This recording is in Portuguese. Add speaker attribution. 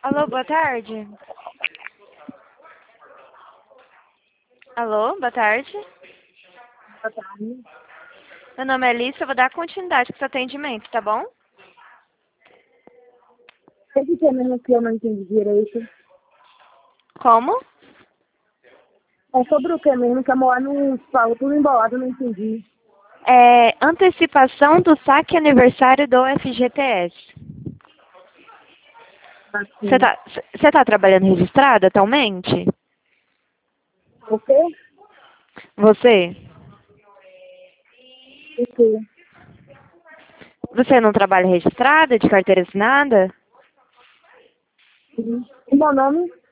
Speaker 1: Alô, boa tarde. Alô, boa tarde.
Speaker 2: Boa tarde.
Speaker 1: Meu nome é Alice, eu vou dar continuidade com seu atendimento, tá bom?
Speaker 2: Esse que é mesmo que eu não entendi direito.
Speaker 1: Como?
Speaker 2: É sobre o que mesmo que a Moá não falou tudo embolado, eu não entendi.
Speaker 1: É antecipação do saque aniversário do FGTS. Você
Speaker 2: Assim.
Speaker 1: tá, você tá trabalhando registrado atualmente?
Speaker 2: O quê?
Speaker 1: Você?
Speaker 2: O quê?
Speaker 1: Você não trabalha registrada, de carteira assinada?
Speaker 2: Sim. E meu nome?